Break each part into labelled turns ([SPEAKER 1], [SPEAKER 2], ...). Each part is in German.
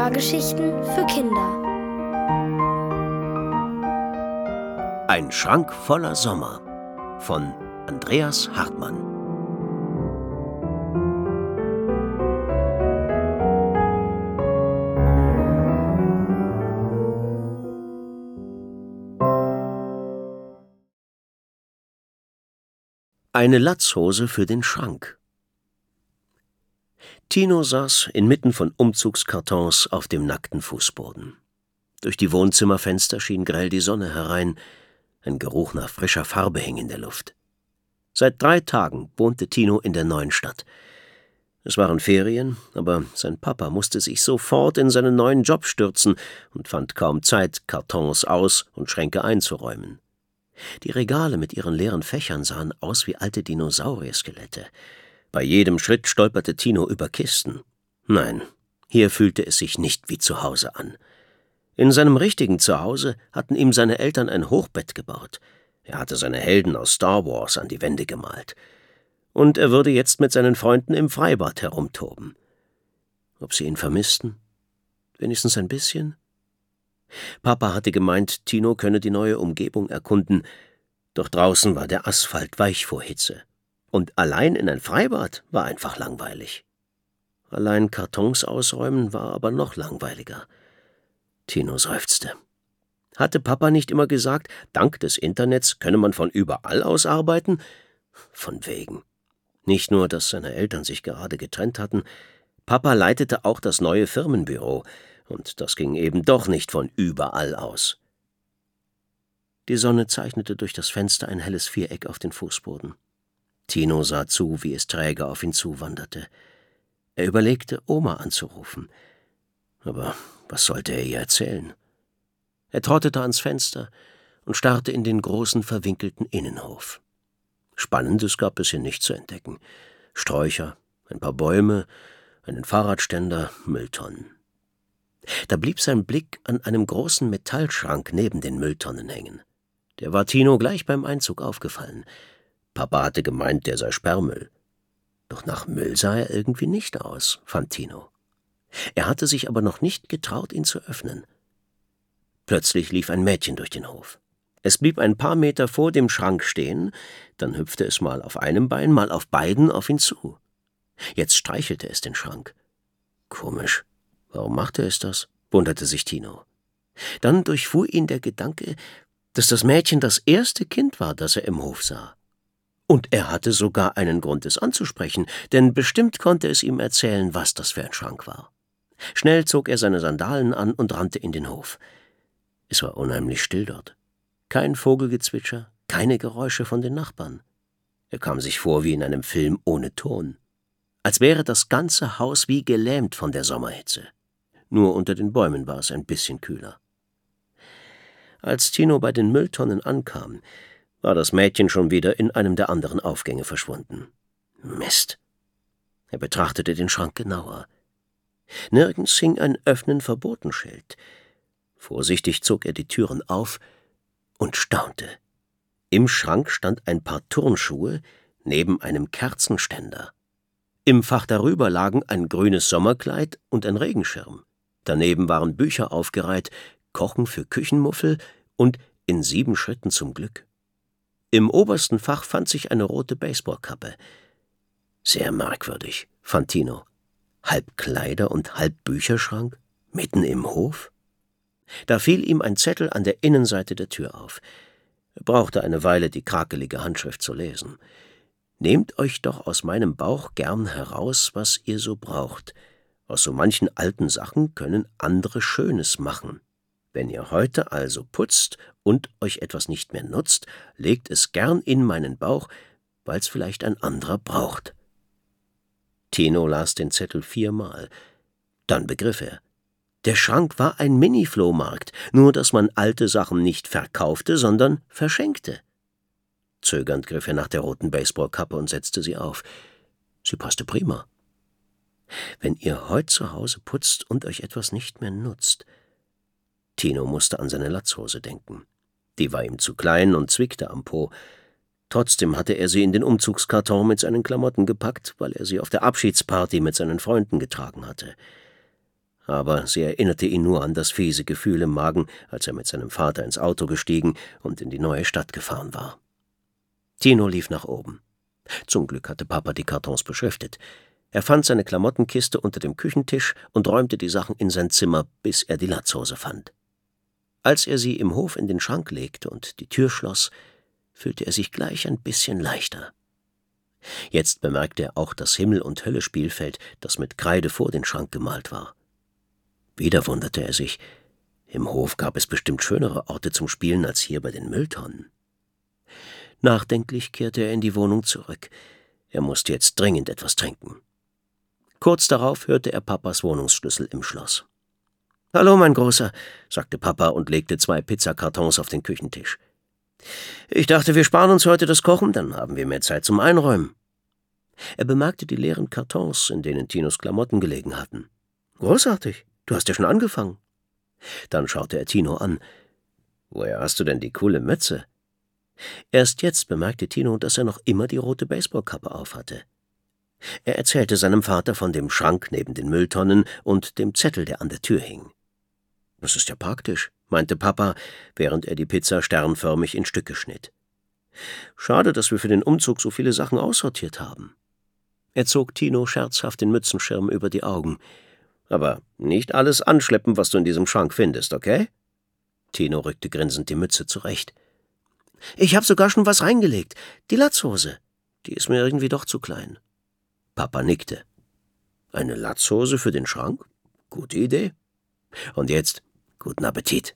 [SPEAKER 1] Hörgeschichten für Kinder.
[SPEAKER 2] Ein Schrank voller Sommer von Andreas Hartmann. Eine Latzhose für den Schrank. Tino saß inmitten von Umzugskartons auf dem nackten Fußboden. Durch die Wohnzimmerfenster schien grell die Sonne herein, ein Geruch nach frischer Farbe hing in der Luft. Seit 3 Tagen wohnte Tino in der neuen Stadt. Es waren Ferien, aber sein Papa musste sich sofort in seinen neuen Job stürzen und fand kaum Zeit, Kartons aus- und Schränke einzuräumen. Die Regale mit ihren leeren Fächern sahen aus wie alte Dinosaurier-Skelette. Bei jedem Schritt stolperte Tino über Kisten. Nein, hier fühlte es sich nicht wie zu Hause an. In seinem richtigen Zuhause hatten ihm seine Eltern ein Hochbett gebaut. Er hatte seine Helden aus Star Wars an die Wände gemalt. Und er würde jetzt mit seinen Freunden im Freibad herumtoben. Ob sie ihn vermissten? Wenigstens ein bisschen? Papa hatte gemeint, Tino könne die neue Umgebung erkunden, doch draußen war der Asphalt weich vor Hitze. Und allein in ein Freibad war einfach langweilig. Allein Kartons ausräumen war aber noch langweiliger. Tino seufzte. Hatte Papa nicht immer gesagt, dank des Internets könne man von überall aus arbeiten? Von wegen. Nicht nur, dass seine Eltern sich gerade getrennt hatten, Papa leitete auch das neue Firmenbüro, und das ging eben doch nicht von überall aus. Die Sonne zeichnete durch das Fenster ein helles Viereck auf den Fußboden. Tino sah zu, wie es träge auf ihn zuwanderte. Er überlegte, Oma anzurufen. Aber was sollte er ihr erzählen? Er trottete ans Fenster und starrte in den großen, verwinkelten Innenhof. Spannendes gab es hier nicht zu entdecken. Sträucher, ein paar Bäume, einen Fahrradständer, Mülltonnen. Da blieb sein Blick an einem großen Metallschrank neben den Mülltonnen hängen. Der war Tino gleich beim Einzug aufgefallen. Papa hatte gemeint, der sei Sperrmüll. Doch nach Müll sah er irgendwie nicht aus, fand Tino. Er hatte sich aber noch nicht getraut, ihn zu öffnen. Plötzlich lief ein Mädchen durch den Hof. Es blieb ein paar Meter vor dem Schrank stehen, dann hüpfte es mal auf einem Bein, mal auf beiden auf ihn zu. Jetzt streichelte es den Schrank. Komisch, warum machte es das? Wunderte sich Tino. Dann durchfuhr ihn der Gedanke, dass das Mädchen das erste Kind war, das er im Hof sah. Und er hatte sogar einen Grund, es anzusprechen, denn bestimmt konnte es ihm erzählen, was das für ein Schrank war. Schnell zog er seine Sandalen an und rannte in den Hof. Es war unheimlich still dort. Kein Vogelgezwitscher, keine Geräusche von den Nachbarn. Er kam sich vor wie in einem Film ohne Ton. Als wäre das ganze Haus wie gelähmt von der Sommerhitze. Nur unter den Bäumen war es ein bisschen kühler. Als Tino bei den Mülltonnen ankam, war das Mädchen schon wieder in einem der anderen Aufgänge verschwunden. Mist! Er betrachtete den Schrank genauer. Nirgends hing ein Öffnen-Verboten-Schild. Vorsichtig zog er die Türen auf und staunte. Im Schrank stand ein Paar Turnschuhe neben einem Kerzenständer. Im Fach darüber lagen ein grünes Sommerkleid und ein Regenschirm. Daneben waren Bücher aufgereiht, Kochen für Küchenmuffel und In 7 Schritten zum Glück. Im obersten Fach fand sich eine rote Baseballkappe. Sehr merkwürdig, fand Tino. Halb Kleider- und halb Bücherschrank? Mitten im Hof? Da fiel ihm ein Zettel an der Innenseite der Tür auf. Er brauchte eine Weile, die krakelige Handschrift zu lesen. Nehmt euch doch aus meinem Bauch gern heraus, was ihr so braucht. Aus so manchen alten Sachen können andere Schönes machen. Wenn ihr heute also putzt und euch etwas nicht mehr nutzt, legt es gern in meinen Bauch, weil's vielleicht ein anderer braucht. Tino las den Zettel 4-mal. Dann begriff er. Der Schrank war ein Mini-Flohmarkt, nur dass man alte Sachen nicht verkaufte, sondern verschenkte. Zögernd griff er nach der roten Baseballkappe und setzte sie auf. Sie passte prima. Wenn ihr heut zu Hause putzt und euch etwas nicht mehr nutzt. Tino musste an seine Latzhose denken. Die war ihm zu klein und zwickte am Po. Trotzdem hatte er sie in den Umzugskarton mit seinen Klamotten gepackt, weil er sie auf der Abschiedsparty mit seinen Freunden getragen hatte. aber sie erinnerte ihn nur an das fiese Gefühl im Magen, als er mit seinem Vater ins Auto gestiegen und in die neue Stadt gefahren war. Tino lief nach oben. Zum Glück hatte Papa die Kartons beschriftet. Er fand seine Klamottenkiste unter dem Küchentisch und räumte die Sachen in sein Zimmer, bis er die Latzhose fand. Als er sie im Hof in den Schrank legte und die Tür schloss, fühlte er sich gleich ein bisschen leichter. Jetzt bemerkte er auch das Himmel- und Hölle-Spielfeld, das mit Kreide vor den Schrank gemalt war. Wieder wunderte er sich, im Hof gab es bestimmt schönere Orte zum Spielen als hier bei den Mülltonnen. Nachdenklich kehrte er in die Wohnung zurück. Er musste jetzt dringend etwas trinken. Kurz darauf hörte er Papas Wohnungsschlüssel im Schloss. »Hallo, mein Großer«, sagte Papa und legte 2 Pizzakartons auf den Küchentisch. »Ich dachte, wir sparen uns heute das Kochen, dann haben wir mehr Zeit zum Einräumen.« Er bemerkte die leeren Kartons, in denen Tinos Klamotten gelegen hatten. »Großartig, du hast ja schon angefangen.« Dann schaute er Tino an. »Woher hast du denn die coole Mütze?« Erst jetzt bemerkte Tino, dass er noch immer die rote Baseballkappe aufhatte. Er erzählte seinem Vater von dem Schrank neben den Mülltonnen und dem Zettel, der an der Tür hing. »Das ist ja praktisch«, meinte Papa, während er die Pizza sternförmig in Stücke schnitt. »Schade, dass wir für den Umzug so viele Sachen aussortiert haben.« Er zog Tino scherzhaft den Mützenschirm über die Augen. »Aber nicht alles anschleppen, was du in diesem Schrank findest, okay?« Tino rückte grinsend die Mütze zurecht. »Ich habe sogar schon was reingelegt. Die Latzhose. Die ist mir irgendwie doch zu klein.« Papa nickte. »Eine Latzhose für den Schrank? Gute Idee. Und jetzt guten Appetit.«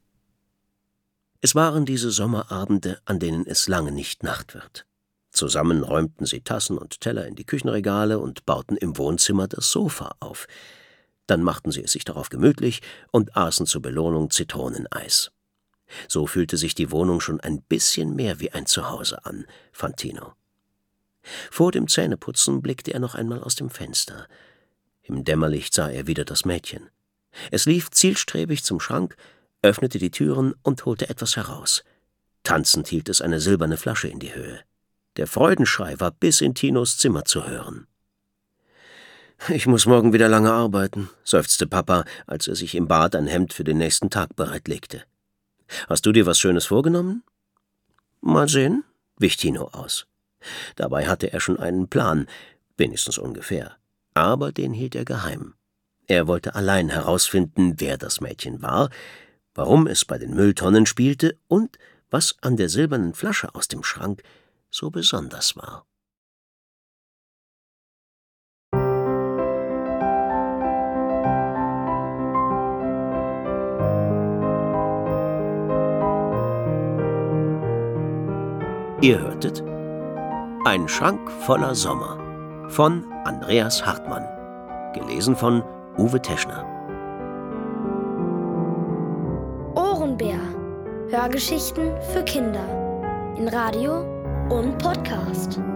[SPEAKER 2] Es waren diese Sommerabende, an denen es lange nicht Nacht wird. Zusammen räumten sie Tassen und Teller in die Küchenregale und bauten im Wohnzimmer das Sofa auf. Dann machten sie es sich darauf gemütlich und aßen zur Belohnung Zitroneneis. So fühlte sich die Wohnung schon ein bisschen mehr wie ein Zuhause an, fand Tino. Vor dem Zähneputzen blickte er noch einmal aus dem Fenster. Im Dämmerlicht sah er wieder das Mädchen. Es lief zielstrebig zum Schrank, öffnete die Türen und holte etwas heraus. Tanzend hielt es eine silberne Flasche in die Höhe. Der Freudenschrei war bis in Tinos Zimmer zu hören. »Ich muss morgen wieder lange arbeiten«, seufzte Papa, als er sich im Bad ein Hemd für den nächsten Tag bereitlegte. »Hast du dir was Schönes vorgenommen?« »Mal sehen«, wich Tino aus. Dabei hatte er schon einen Plan, wenigstens ungefähr. Aber den hielt er geheim. Er wollte allein herausfinden, wer das Mädchen war, warum es bei den Mülltonnen spielte und was an der silbernen Flasche aus dem Schrank so besonders war. Ihr hörtet »Ein Schrank voller Sommer« von Andreas Hartmann, gelesen von Uwe Teschner.
[SPEAKER 1] Ohrenbär. Hörgeschichten für Kinder. In Radio und Podcast.